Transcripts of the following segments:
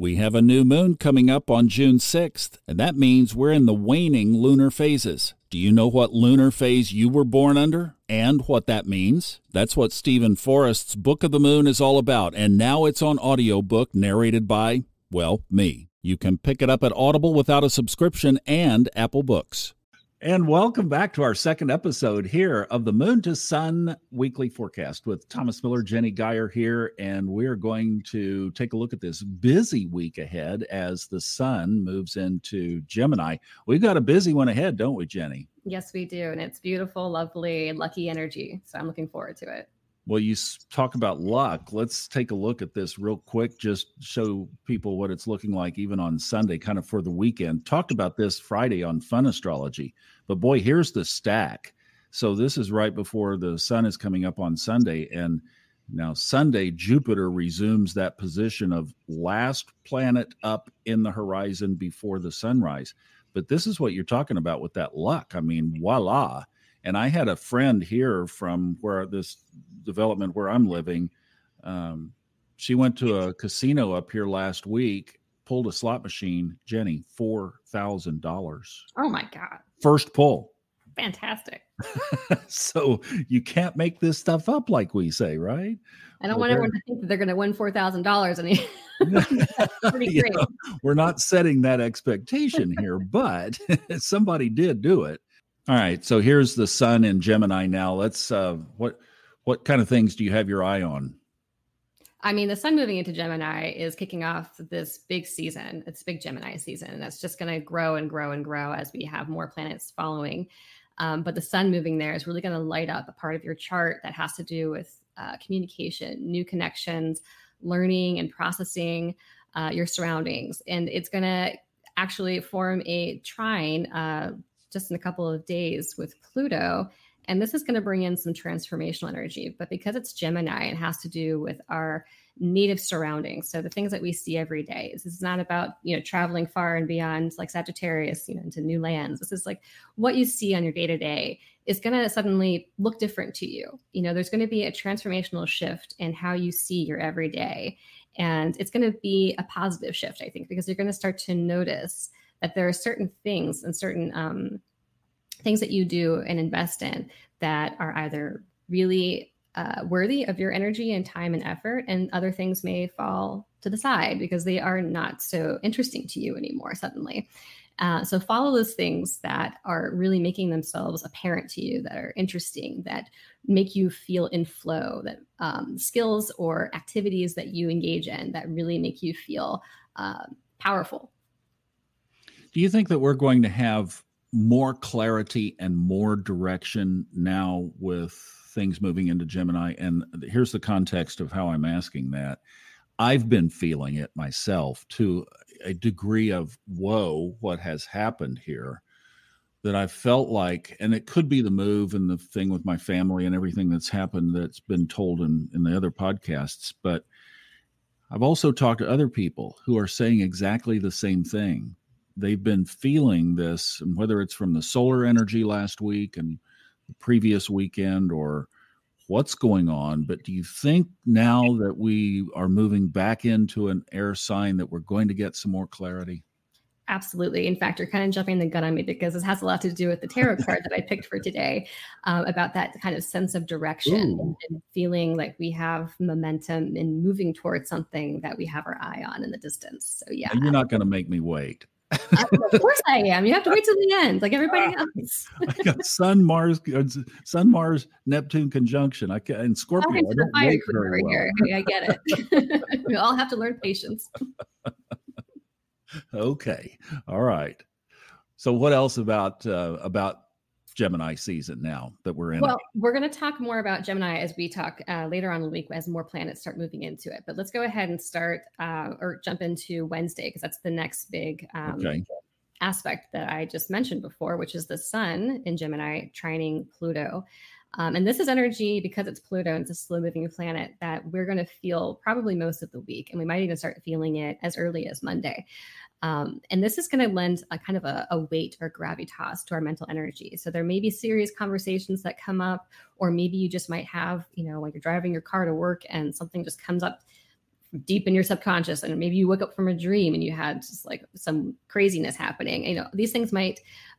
We have a new moon coming up on June 6th, and that means we're in the waning lunar phases. Do you know what lunar phase you were born under and what that means? That's what Stephen Forrest's Book of the Moon is all about, and now it's on audiobook narrated by, well, me. You can pick it up at Audible without a subscription and Apple Books. And welcome back to our second episode here of the Moon to Sun Weekly Forecast with Thomas Miller, Jenny Geyer here, and we're going to take a look at this busy week ahead as the sun moves into Gemini. We've got a busy one ahead, don't we, Jenny? Yes, we do, and it's beautiful, lovely, lucky energy, so I'm looking forward to it. Well, you talk about luck. Let's take a look at this real quick, just show people what it's looking like even on Sunday, kind of for the weekend. Talked about this Friday on Fun Astrology, but boy, here's the stack. So this is right before the sun is coming up on Sunday, and now Sunday, Jupiter resumes that position of last planet up in the horizon before the sunrise. But this is what you're talking about with that luck. I mean, voila. And I had a friend here from where this development where I'm living. She went to a casino up here last week, pulled a slot machine, Jenny, $4,000. Oh my God. First pull. Fantastic. So you can't make this stuff up like we say, right? I don't want everyone to think that they're going to win $4,000. Pretty great. We're not setting that expectation here, but somebody did do it. All right, so here's the sun in Gemini now. Let's what kind of things do you have your eye on? I mean, the sun moving into Gemini is kicking off this big season. It's big Gemini season, and that's just going to grow and grow and grow as we have more planets following. But the sun moving there is really going to light up a part of your chart that has to do with communication, new connections, learning and processing your surroundings. And it's going to actually form a trine just in a couple of days with Pluto. And this is going to bring in some transformational energy. But because it's Gemini, it has to do with our native surroundings. So the things that we see every day. This is not about, traveling far and beyond like Sagittarius, into new lands. This is like what you see on your day-to-day is going to suddenly look different to you. There's going to be a transformational shift in how you see your everyday. And it's going to be a positive shift, I think, because you're going to start to notice that there are certain things and certain things that you do and invest in that are either really worthy of your energy and time and effort, and other things may fall to the side because they are not so interesting to you anymore suddenly. So follow those things that are really making themselves apparent to you, that are interesting, that make you feel in flow, that skills or activities that you engage in that really make you feel powerful. Do you think that we're going to have more clarity and more direction now with things moving into Gemini? And here's the context of how I'm asking that. I've been feeling it myself to a degree of, whoa, what has happened here, that I felt like, and it could be the move and the thing with my family and everything that's happened that's been told in the other podcasts, but I've also talked to other people who are saying exactly the same thing. They've been feeling this, and whether it's from the solar energy last week and the previous weekend or what's going on. But do you think now that we are moving back into an air sign that we're going to get some more clarity? Absolutely. In fact, you're kind of jumping the gun on me because this has a lot to do with the tarot card that I picked for today, about that kind of sense of direction and feeling like we have momentum in moving towards something that we have our eye on in the distance. So yeah. And you're not going to make me wait. Of course I am. You have to wait till the end, like everybody else. I got Sun Mars Neptune conjunction. And Scorpio. I don't wait very well. Hey, I get it. We all have to learn patience. Okay. All right. So what else about Gemini season now that we're in? Well, we're going to talk more about Gemini as we talk later on in the week as more planets start moving into it. But let's go ahead and start or jump into Wednesday, because that's the next big aspect that I just mentioned before, which is the sun in Gemini trining Pluto. And this is energy, because it's Pluto and it's a slow moving planet, that we're going to feel probably most of the week. And we might even start feeling it as early as Monday. And this is going to lend a kind of a weight or gravitas to our mental energy. So there may be serious conversations that come up, or maybe you just might have, when you're driving your car to work and something just comes up deep in your subconscious, and maybe you woke up from a dream and you had just like some craziness happening. You know, these things might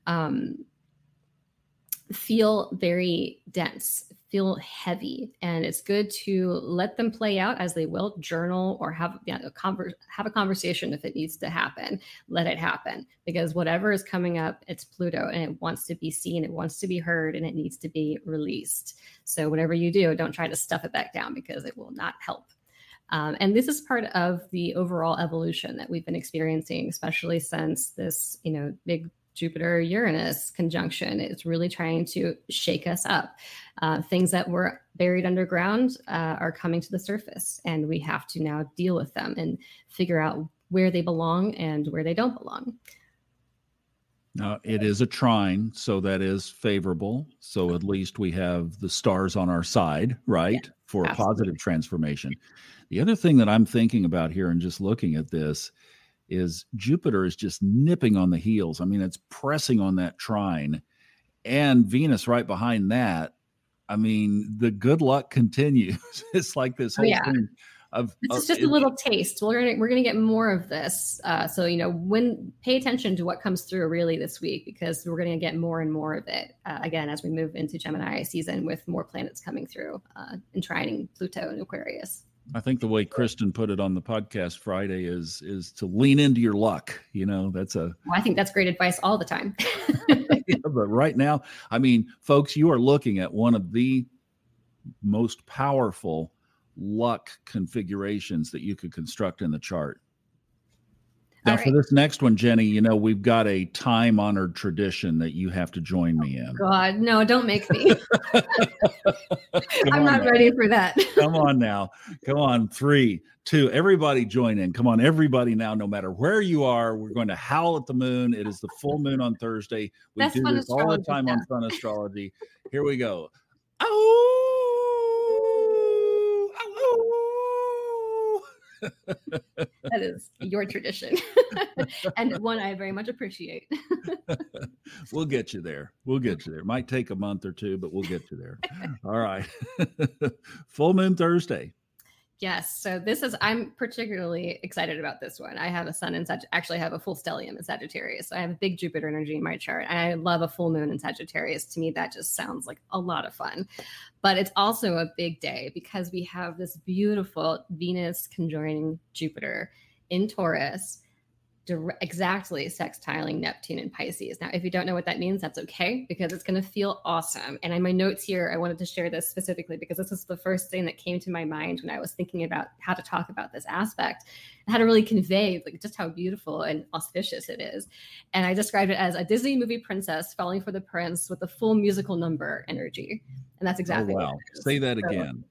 feel very dense, feel heavy, and it's good to let them play out as they will. Journal or have a conversation if it needs to happen. Let it happen, because whatever is coming up, it's Pluto, and it wants to be seen, it wants to be heard, and it needs to be released. So whatever you do, don't try to stuff it back down, because it will not help. And this is part of the overall evolution that we've been experiencing, especially since this, big Jupiter-Uranus conjunction. It's really trying to shake us up. Things that were buried underground are coming to the surface, and we have to now deal with them and figure out where they belong and where they don't belong. Now, it is a trine, so that is favorable. So at least we have the stars on our side, right, yeah, for absolutely. Positive transformation. The other thing that I'm thinking about here and just looking at this is Jupiter is just nipping on the heels. I mean, it's pressing on that trine, and Venus right behind that. I mean, the good luck continues. It's like this whole thing. It's just a little taste. We're gonna get more of this. So pay attention to what comes through really this week, because we're gonna get more and more of it again as we move into Gemini season, with more planets coming through and trining Pluto and Aquarius. I think the way Kristen put it on the podcast Friday is to lean into your luck. I think that's great advice all the time. Yeah, but right now, I mean, folks, you are looking at one of the most powerful luck configurations that you could construct in the chart. Now, for this next one, Jenny, we've got a time-honored tradition that you have to join me in. God, no, don't make me. I'm not ready for that. Come on now. Come on. 3, 2, everybody join in. Come on, everybody now, no matter where you are, we're going to howl at the moon. It is the full moon on Thursday. We do this all the time on Fun Astrology. Here we go. Oh! That is your tradition, and one I very much appreciate. We'll get you there. Might take a month or two, but we'll get you there. All right. Full moon Thursday. Yes. So I'm particularly excited about this one. I have a sun in actually have a full stellium in Sagittarius. So I have a big Jupiter energy in my chart. And I love a full moon in Sagittarius. To me, that just sounds like a lot of fun. But it's also a big day because we have this beautiful Venus conjoining Jupiter in Taurus, exactly sextiling Neptune and Pisces. Now, if you don't know what that means, that's okay, because it's going to feel awesome. And in my notes here, I wanted to share this specifically because this is the first thing that came to my mind when I was thinking about how to talk about this aspect and how to really convey just how beautiful and auspicious it is. And I described it as a Disney movie princess falling for the prince with a full musical number energy. And that's exactly what it is. Say that again.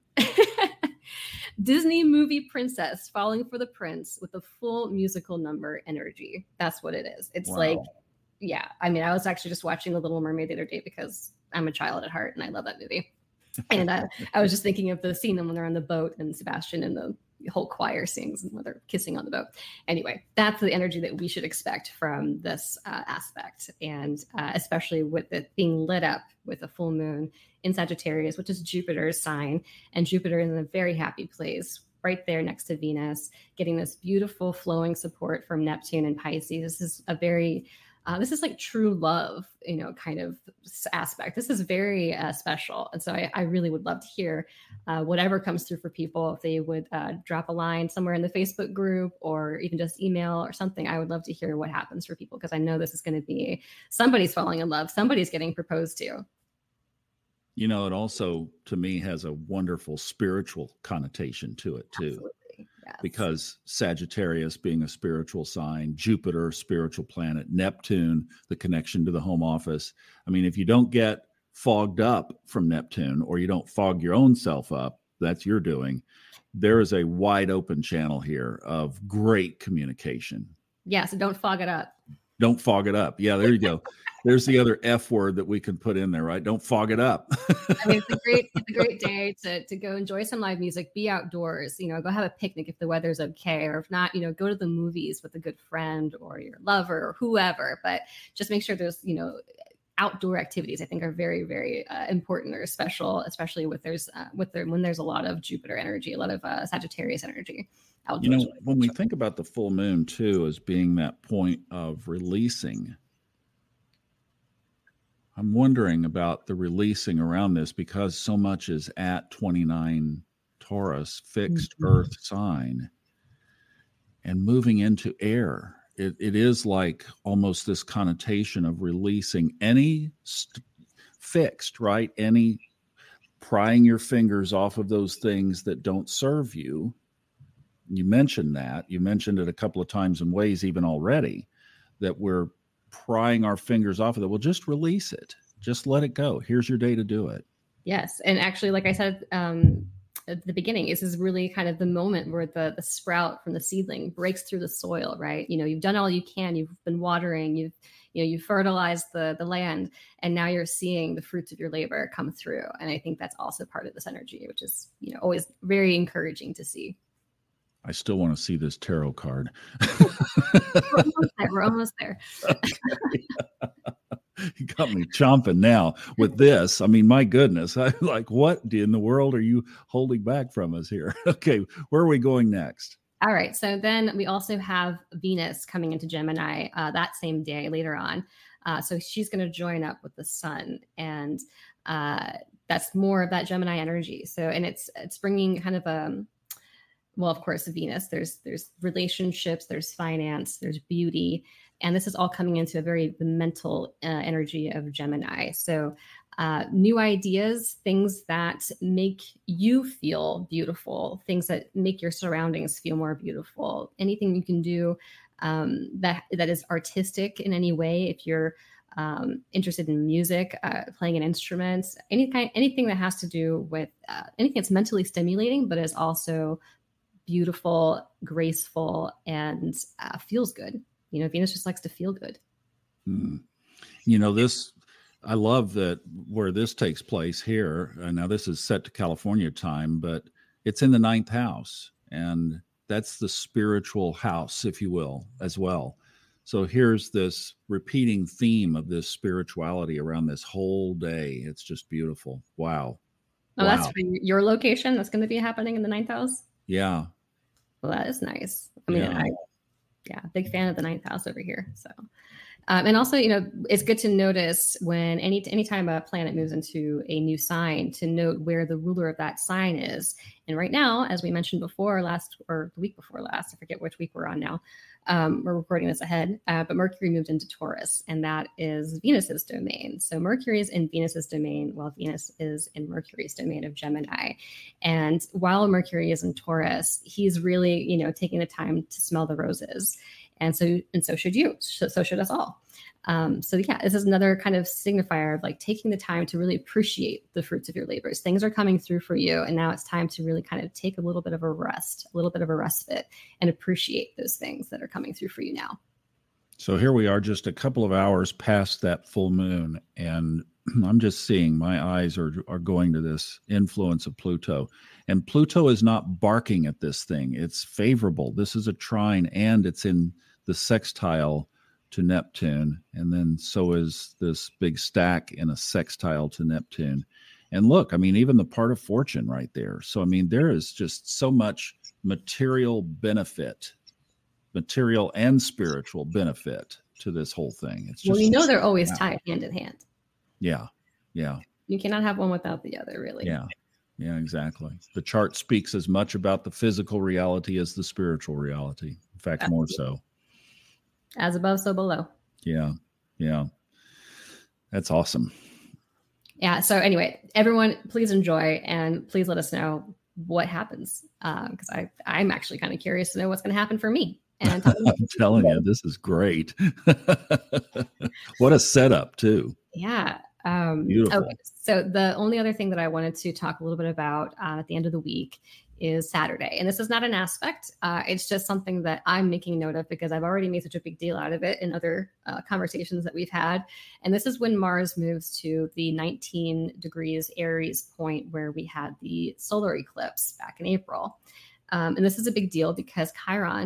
Disney movie princess falling for the prince with a full musical number energy. That's what it is. It's I was actually just watching The Little Mermaid the other day because I'm a child at heart and I love that movie. And I was just thinking of the scene when they're on the boat and Sebastian and the whole choir sings and they're kissing on the boat. Anyway, that's the energy that we should expect from this aspect. And especially with it being lit up with a full moon in Sagittarius, which is Jupiter's sign, and Jupiter is in a very happy place right there next to Venus, getting this beautiful flowing support from Neptune and Pisces. This is a very this is like true love, kind of aspect. This is very special. And so I really would love to hear whatever comes through for people. If they would drop a line somewhere in the Facebook group or even just email or something, I would love to hear what happens for people, because I know this is going to be somebody's falling in love. Somebody's getting proposed to. It also, to me, has a wonderful spiritual connotation to it, too. Absolutely. Yes. Because Sagittarius being a spiritual sign, Jupiter, spiritual planet, Neptune, the connection to the home office. I mean, if you don't get fogged up from Neptune, or you don't fog your own self up, that's your doing. There is a wide open channel here of great communication. Yeah, so don't fog it up. Don't fog it up. Yeah, there you go. There's the other F word that we can put in there, right? Don't fog it up. I mean, it's a great day to go enjoy some live music, be outdoors, go have a picnic if the weather's okay, or if not, go to the movies with a good friend or your lover or whoever, but just make sure there's, outdoor activities, I think, are very, very important or special, especially when there's a lot of Jupiter energy, a lot of Sagittarius energy. Outdoors, when we think about the full moon too as being that point of releasing, I'm wondering about the releasing around this, because so much is at 29 Taurus, fixed earth sign, and moving into air. It is like almost this connotation of releasing any fixed, right? Any prying your fingers off of those things that don't serve you. You mentioned that. You mentioned it a couple of times in ways even already, that we're prying our fingers off of it. Well, just release it. Just let it go. Here's your day to do it. Yes. And actually, like I said, at the beginning, this is really kind of the moment where the sprout from the seedling breaks through the soil, right? You've done all you can. You've been watering. You've fertilized the land, and now you're seeing the fruits of your labor come through. And I think that's also part of this energy, which is always very encouraging to see. I still want to see this tarot card. We're almost there. You got me chomping now with this. I mean, my goodness. I'm like, what in the world are you holding back from us here? Okay, where are we going next? All right. So then we also have Venus coming into Gemini that same day later on. So she's going to join up with the sun, and that's more of that Gemini energy. So, and it's bringing kind of well, of course, Venus, there's relationships, there's finance, there's beauty. And this is all coming into a very mental energy of Gemini. So new ideas, things that make you feel beautiful, things that make your surroundings feel more beautiful, anything you can do that is artistic in any way. If you're interested in music, playing an instrument, anything that has to do with anything that's mentally stimulating, but is also beautiful, graceful, and feels good. Venus just likes to feel good. This, I love that where this takes place here. Now this is set to California time, but it's in the 9th house, and that's the spiritual house, if you will, as well. So here's this repeating theme of this spirituality around this whole day. It's just beautiful. Wow. Oh, wow. That's for your location. That's going to be happening in the 9th house. Yeah. Well, that is nice. I mean, big fan of the 9th house over here. So, and also, it's good to notice when anytime a planet moves into a new sign, to note where the ruler of that sign is. And right now, as we mentioned before, the week before last, I forget which week we're on now. We're recording this ahead, but Mercury moved into Taurus, and that is Venus's domain. So Mercury is in Venus's domain, while Venus is in Mercury's domain of Gemini. And while Mercury is in Taurus, he's really, taking the time to smell the roses. And so should you. So should us all. This is another kind of signifier of like taking the time to really appreciate the fruits of your labors. Things are coming through for you, and now it's time to really kind of take a little bit of a respite, and appreciate those things that are coming through for you now. So here we are, just a couple of hours past that full moon, and I'm just seeing, my eyes are going to this influence of Pluto. And Pluto is not barking at this thing. It's favorable. This is a trine, and it's in the sextile to Neptune. And then so is this big stack in a sextile to Neptune. And look, I mean, even the part of fortune right there. So, I mean, there is just so much material benefit, material and spiritual benefit to this whole thing. It's just, they're always tied hand in hand. Yeah. Yeah. You cannot have one without the other, really. Yeah. Yeah, exactly. The chart speaks as much about the physical reality as the spiritual reality. In fact, more so. As above, so below. Yeah. Yeah. That's awesome. Yeah. So anyway, everyone, please enjoy, and please let us know what happens. Because I'm actually kind of curious to know what's going to happen for me. And I'm telling you, this is great. What a setup too. Yeah. Beautiful. Okay. So the only other thing that I wanted to talk a little bit about at the end of the week is Saturday. And this is not an aspect. It's just something that I'm making note of because I've already made such a big deal out of it in other conversations that we've had. And this is when Mars moves to the 19 degrees Aries point where we had the solar eclipse back in April. And this is a big deal because Chiron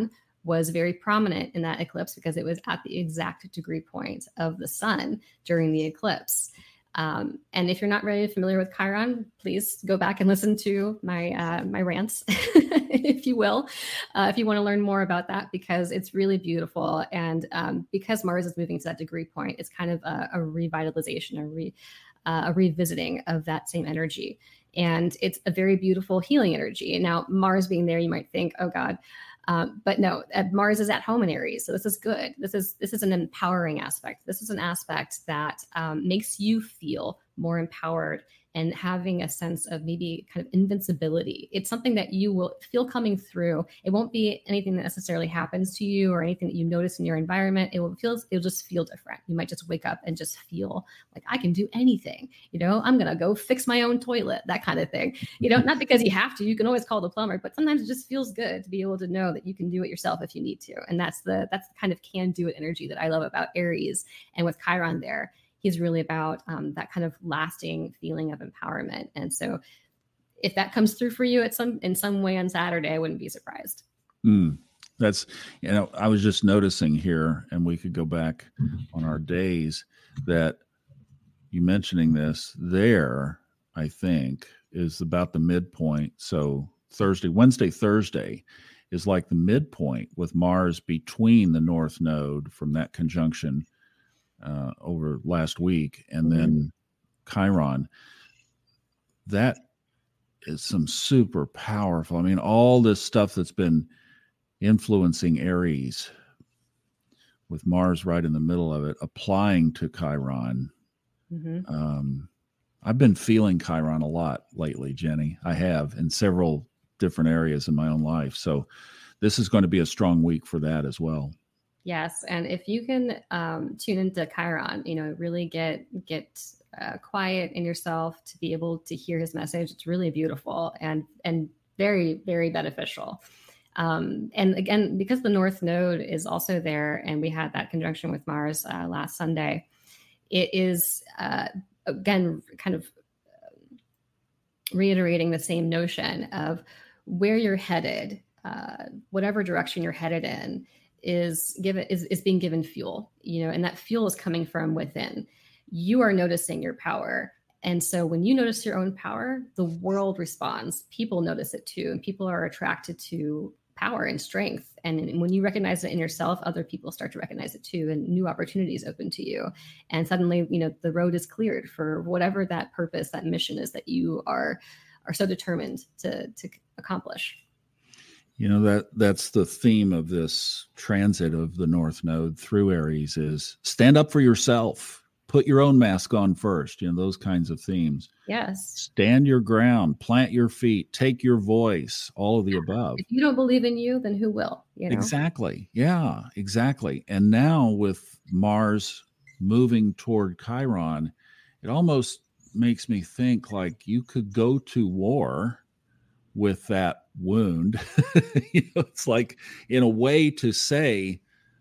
was very prominent in that eclipse because it was at the exact degree point of the sun during the eclipse. And if you're not really familiar with Chiron, please go back and listen to my my rants, if you will, if you want to learn more about that, because it's really beautiful. And because Mars is moving to that degree point, it's kind of a revitalization, a revisiting of that same energy. And it's a very beautiful healing energy. Now, Mars being there, you might think, oh God, but no, Mars is at home in Aries. So this is good. This is an empowering aspect. This is an aspect that makes you feel more empowered and having a sense of maybe kind of invincibility. It's something that you will feel coming through. It won't be anything that necessarily happens to you or anything that you notice in your environment. It'll just feel different. You might just wake up and just feel like I can do anything. I'm going to go fix my own toilet, that kind of thing. Not because you have to, you can always call the plumber, but sometimes it just feels good to be able to know that you can do it yourself if you need to. And that's the kind of can do it energy that I love about Aries. And with Chiron there, he's really about that kind of lasting feeling of empowerment. And so if that comes through for you in some way on Saturday, I wouldn't be surprised. That's, I was just noticing here, and we could go back on our days, that you mentioning this there, I think, is about the midpoint. So Wednesday, Thursday is like the midpoint with Mars between the North Node from that conjunction over last week, and then Chiron. That is some super powerful. I mean, all this stuff that's been influencing Aries with Mars right in the middle of it, applying to Chiron. I've been feeling Chiron a lot lately, Jenny. I have, in several different areas in my own life. So this is going to be a strong week for that as well. Yes, and if you can tune into Chiron, really get quiet in yourself to be able to hear his message. It's really beautiful and very, very beneficial. And again, because the North Node is also there, and we had that conjunction with Mars last Sunday, it is again kind of reiterating the same notion of where you're headed, whatever direction you're headed in. Is being given fuel, and that fuel is coming from within. You are noticing your power. And so when you notice your own power, the world responds. People notice it too. And people are attracted to power and strength. And when you recognize it in yourself, other people start to recognize it too. And new opportunities open to you. And suddenly, the road is cleared for whatever that purpose, that mission is that you are so determined to accomplish. That's the theme of this transit of the North Node through Aries is stand up for yourself, put your own mask on first, those kinds of themes. Yes. Stand your ground, plant your feet, take your voice, all of the above. If you don't believe in you, then who will? Exactly. Yeah, exactly. And now with Mars moving toward Chiron, it almost makes me think like you could go to war with that wound. It's like in a way to say,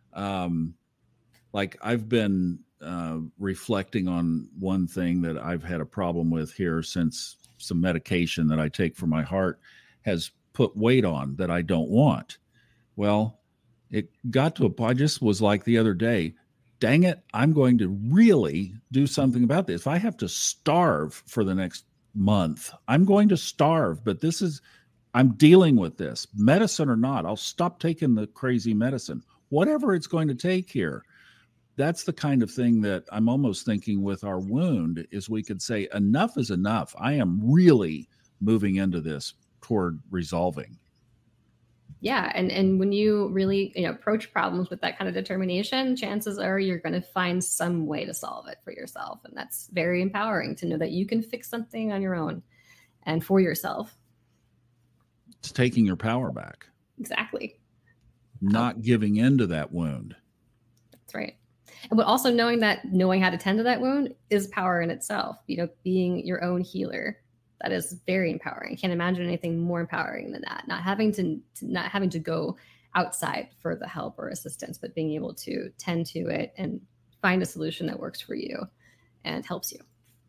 like I've been reflecting on one thing that I've had a problem with here since some medication that I take for my heart has put weight on that I don't want. Well, it got to I just was like the other day, dang it, I'm going to really do something about this. If I have to starve for the next month, I'm going to starve, but I'm dealing with this, medicine or not. I'll stop taking the crazy medicine, whatever it's going to take here. That's the kind of thing that I'm almost thinking with our wound is we could say enough is enough. I am really moving into this toward resolving. Yeah. And when you really, approach problems with that kind of determination, chances are you're going to find some way to solve it for yourself. And that's very empowering to know that you can fix something on your own and for yourself. It's taking your power back. Exactly. Not giving into that wound. That's right. But also knowing how to tend to that wound is power in itself, being your own healer. That is very empowering. I can't imagine anything more empowering than that. Not having to go outside for the help or assistance, but being able to tend to it and find a solution that works for you and helps you.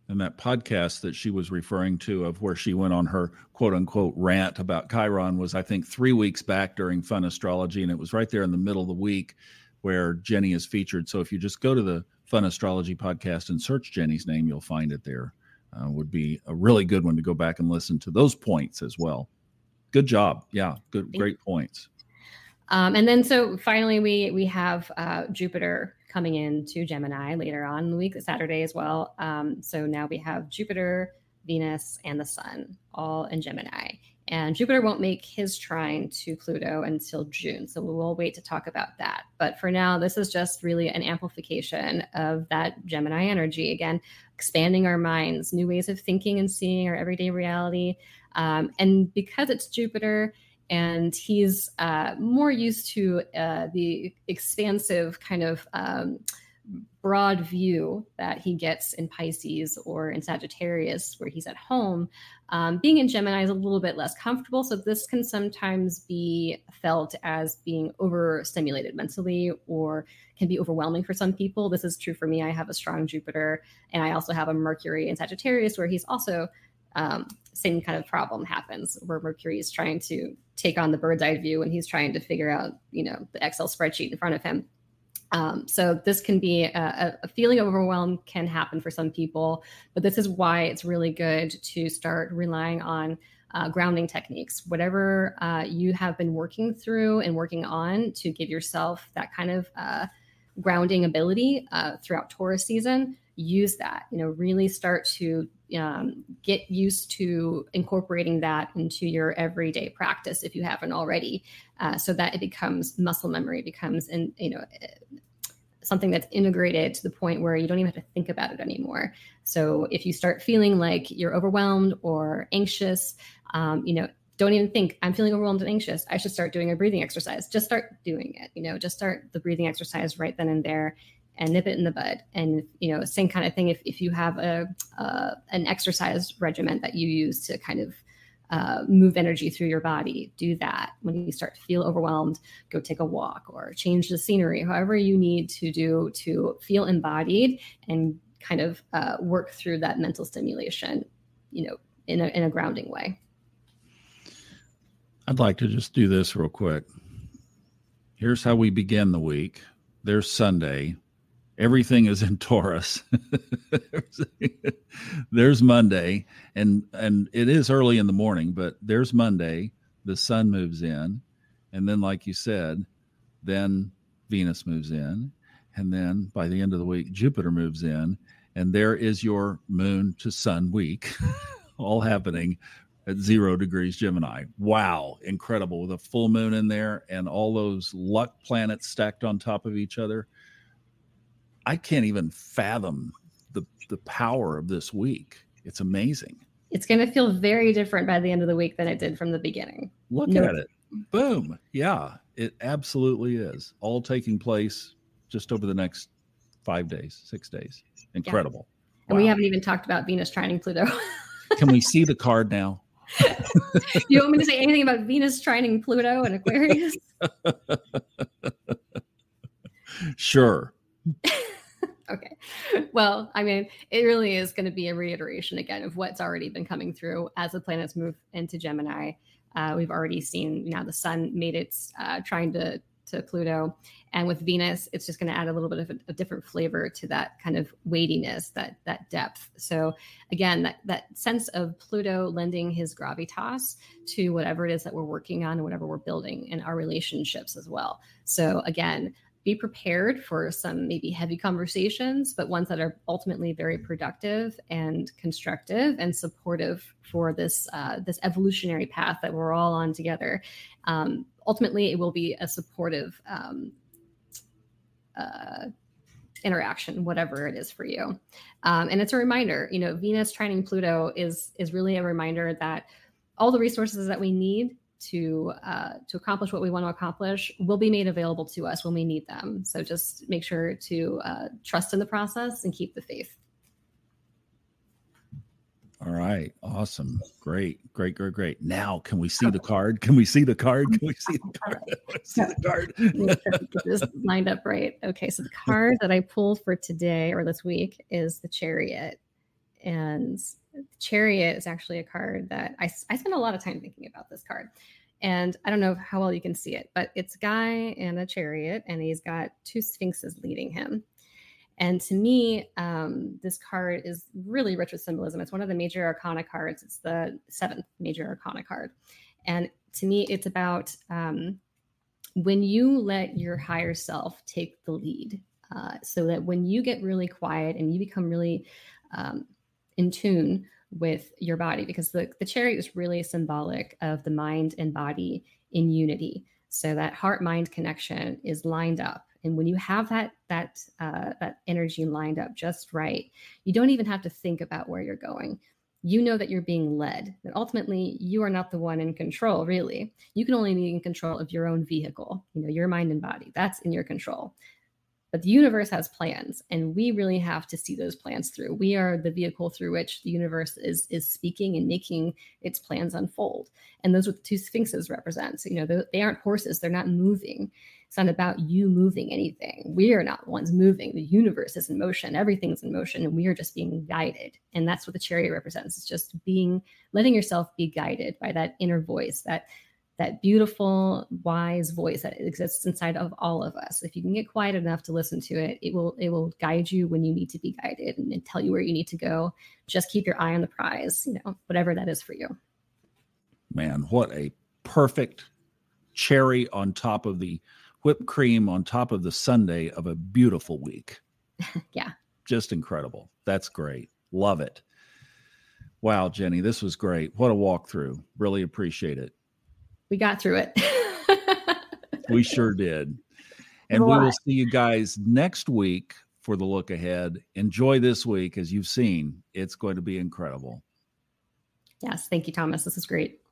And that podcast that she was referring to, of where she went on her quote unquote rant about Chiron, was, I think, 3 weeks back during Fun Astrology. And it was right there in the middle of the week where Jenny is featured. So if you just go to the Fun Astrology podcast and search Jenny's name, you'll find it there. Would be a really good one to go back and listen to those points as well. Good job. Yeah, good, great points. And then so finally we have Jupiter coming into Gemini later on in the week, Saturday as well. So now we have Jupiter, Venus, and the Sun all in Gemini. And Jupiter won't make his trine to Pluto until June. So we'll wait to talk about that. But for now, this is just really an amplification of that Gemini energy. Again, expanding our minds, new ways of thinking and seeing our everyday reality. And because it's Jupiter, and he's more used to the expansive kind of broad view that he gets in Pisces or in Sagittarius, where he's at home. Being in Gemini is a little bit less comfortable. So this can sometimes be felt as being overstimulated mentally, or can be overwhelming for some people. This is true for me. I have a strong Jupiter, and I also have a Mercury in Sagittarius, where he's also same kind of problem happens, where Mercury is trying to take on the bird's eye view, and he's trying to figure out, the Excel spreadsheet in front of him. So this can be a feeling of overwhelm can happen for some people, but this is why it's really good to start relying on grounding techniques, whatever you have been working through and working on, to give yourself that kind of grounding ability throughout Taurus season. Use that, really start to get used to incorporating that into your everyday practice if you haven't already, so that it becomes muscle memory, becomes something that's integrated to the point where you don't even have to think about it anymore. So if you start feeling like you're overwhelmed or anxious, don't even think, I'm feeling overwhelmed and anxious, I should start doing a breathing exercise. Just start doing it, just start the breathing exercise right then and there, and nip it in the bud. And, same kind of thing. If you have an exercise regimen that you use to kind of move energy through your body, do that. When you start to feel overwhelmed, go take a walk or change the scenery, however you need to do to feel embodied and kind of work through that mental stimulation, in a grounding way. I'd like to just do this real quick. Here's how we begin the week. There's Sunday. Everything is in Taurus. There's Monday, and it is early in the morning, but there's Monday. The sun moves in, and then, like you said, then Venus moves in, and then by the end of the week, Jupiter moves in, and there is your moon to sun week, all happening at 0 degrees Gemini. Wow, incredible, with a full moon in there and all those luck planets stacked on top of each other. I can't even fathom the power of this week. It's amazing. It's going to feel very different by the end of the week than it did from the beginning. Look at it. Boom. Yeah, it absolutely is. All taking place just over the next 5 days, 6 days. Incredible. Yeah. And we haven't even talked about Venus trining Pluto. Can we see the card now? You want me to say anything about Venus trining Pluto and Aquarius? Sure. Okay. Well, I mean, it really is going to be a reiteration again of what's already been coming through as the planets move into Gemini. We've already seen now the sun made its trine to Pluto, and with Venus, it's just going to add a little bit of a different flavor to that kind of weightiness, that depth. So again, that sense of Pluto lending his gravitas to whatever it is that we're working on and whatever we're building in our relationships as well. So again, be prepared for some maybe heavy conversations, but ones that are ultimately very productive and constructive and supportive for this evolutionary path that we're all on together. Ultimately, it will be a supportive interaction, whatever it is for you. And it's a reminder, Venus trining Pluto is really a reminder that all the resources that we need to accomplish what we want to accomplish will be made available to us when we need them. So just make sure to trust in the process and keep the faith. All right. Awesome. Great. Now, can we see the card? Can we see the card? Get this lined up right. Okay. So the card that I pulled for today or this week is the Chariot. And Chariot is actually a card that I spent a lot of time thinking about this card. And I don't know how well you can see it, but it's a guy in a chariot, and he's got two sphinxes leading him. And to me, this card is really rich with symbolism. It's one of the major arcana cards. It's the 7th major arcana card. And to me, it's about when you let your higher self take the lead, so that when you get really quiet and you become really in tune with your body, because the chariot is really symbolic of the mind and body in unity. So that heart-mind connection is lined up. And when you have that energy lined up just right, you don't even have to think about where you're going. You know that you're being led, that ultimately you are not the one in control, really. You can only be in control of your own vehicle, your mind and body. That's in your control. But the universe has plans, and we really have to see those plans through. We are the vehicle through which the universe is speaking and making its plans unfold. And those are what the two sphinxes represent. So, they aren't horses. They're not moving. It's not about you moving anything. We are not the ones moving. The universe is in motion. Everything's in motion, and we are just being guided. And that's what the chariot represents. It's just letting yourself be guided by that inner voice, that beautiful, wise voice that exists inside of all of us. If you can get quiet enough to listen to it, it will guide you when you need to be guided and tell you where you need to go. Just keep your eye on the prize, whatever that is for you. Man, what a perfect cherry on top of the whipped cream on top of the sundae of a beautiful week. Yeah. Just incredible. That's great. Love it. Wow, Jenny, this was great. What a walkthrough. Really appreciate it. We got through it. We sure did. And we will see you guys next week for the look ahead. Enjoy this week. As you've seen, it's going to be incredible. Yes. Thank you, Thomas. This is great.